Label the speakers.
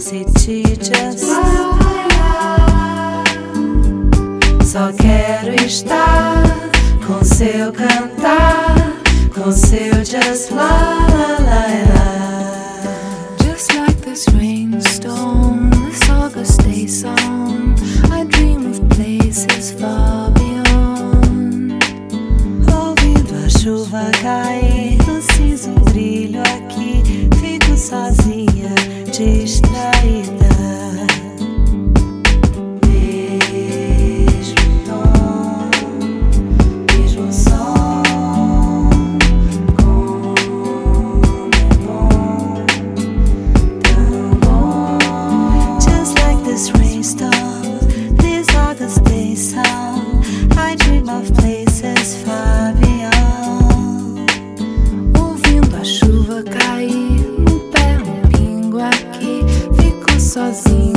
Speaker 1: City just só quero estar com seu cantar, com seu just la la la la.
Speaker 2: Just like this rainstorm, this August day song, I dream of places far beyond.
Speaker 1: Ouvindo a chuva cair no cinza, um brilho aqui, fico sozinha, distraída.
Speaker 2: Ouvindo a chuva cair, um pé, um pingo aqui, fico sozinha.